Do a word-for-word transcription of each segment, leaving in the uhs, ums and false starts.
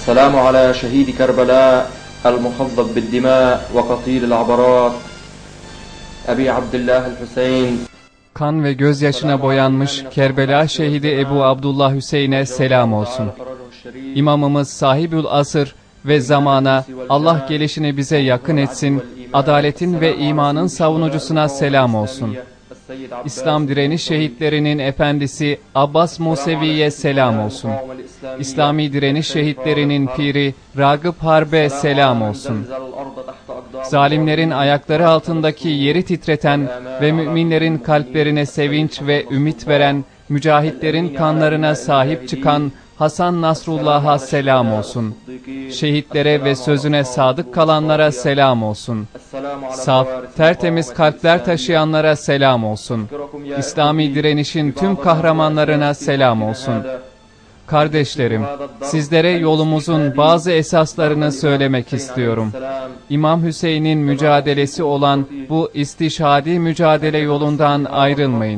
السلام على شهيد كربلاء المخضب بالدماء وقتيل العبرات أبي عبد الله الحسين. Kan ve gözyaşına boyanmış Kerbela şehidi Ebu Abdullah Hüseyin'e selam olsun. İmamımız sahibül asır ve zamana, Allah gelişini bize yakın etsin, adaletin ve imanın savunucusuna selam olsun. İslam direniş şehitlerinin efendisi Abbas Musevi'ye selam olsun. İslami direniş şehitlerinin piri Ragıp Harbe selam olsun. Zalimlerin ayakları altındaki yeri titreten ve müminlerin kalplerine sevinç ve ümit veren, mücahitlerin kanlarına sahip çıkan Hasan Nasrullah'a selam olsun. Şehitlere ve sözüne sadık kalanlara selam olsun. Saf, tertemiz kalpler taşıyanlara selam olsun. İslami direnişin tüm kahramanlarına selam olsun. Kardeşlerim, sizlere yolumuzun bazı esaslarını söylemek istiyorum. İmam Hüseyin'in mücadelesi olan bu istişhadi mücadele yolundan ayrılmayın.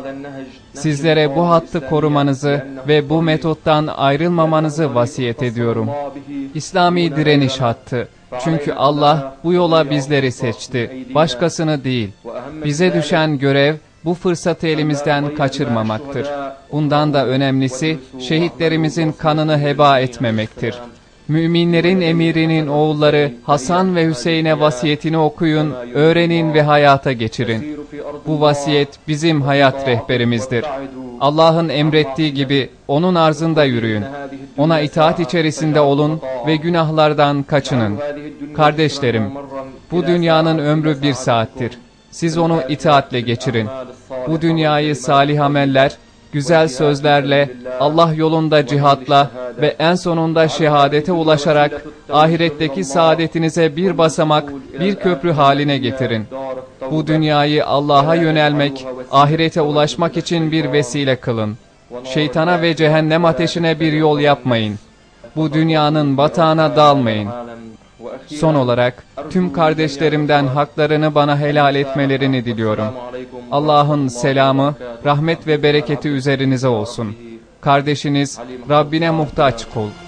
Sizlere bu hattı korumanızı ve bu metottan ayrılmamanızı vasiyet ediyorum. İslami direniş hattı. Çünkü Allah bu yola bizleri seçti, başkasını değil. Bize düşen görev, bu fırsatı elimizden kaçırmamaktır. Bundan da önemlisi, şehitlerimizin kanını heba etmemektir. Müminlerin emirinin oğulları Hasan ve Hüseyin'e vasiyetini okuyun, öğrenin ve hayata geçirin. Bu vasiyet bizim hayat rehberimizdir. Allah'ın emrettiği gibi onun arzında yürüyün. Ona itaat içerisinde olun ve günahlardan kaçının. Kardeşlerim, bu dünyanın ömrü bir saattir. Siz onu itaatle geçirin. Bu dünyayı salih ameller, güzel sözlerle, Allah yolunda cihatla ve en sonunda şehadete ulaşarak ahiretteki saadetinize bir basamak, bir köprü haline getirin. Bu dünyayı Allah'a yönelmek, ahirete ulaşmak için bir vesile kılın. Şeytana ve cehennem ateşine bir yol yapmayın. Bu dünyanın batağına dalmayın. Son olarak tüm kardeşlerimden haklarını bana helal etmelerini diliyorum. Allah'ın selamı, rahmet ve bereketi üzerinize olsun. Kardeşiniz Rabbine muhtaç kul.